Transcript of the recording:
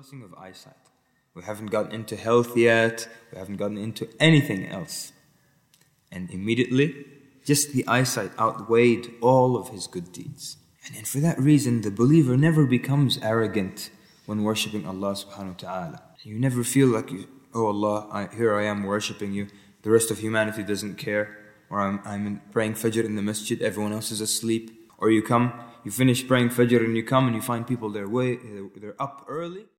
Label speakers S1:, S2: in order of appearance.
S1: blessing of eyesight. We haven't gotten into health yet. We haven't gotten into anything else. And immediately, just the eyesight outweighed all of his good deeds. And for that reason, the believer never becomes arrogant when worshipping Allah subhanahu wa ta'ala. You never feel like, oh Allah, here I am worshipping you. The rest of humanity doesn't care. Or I'm praying Fajr in the masjid, everyone else is asleep. Or you finish praying Fajr and you come and you find people they're up early.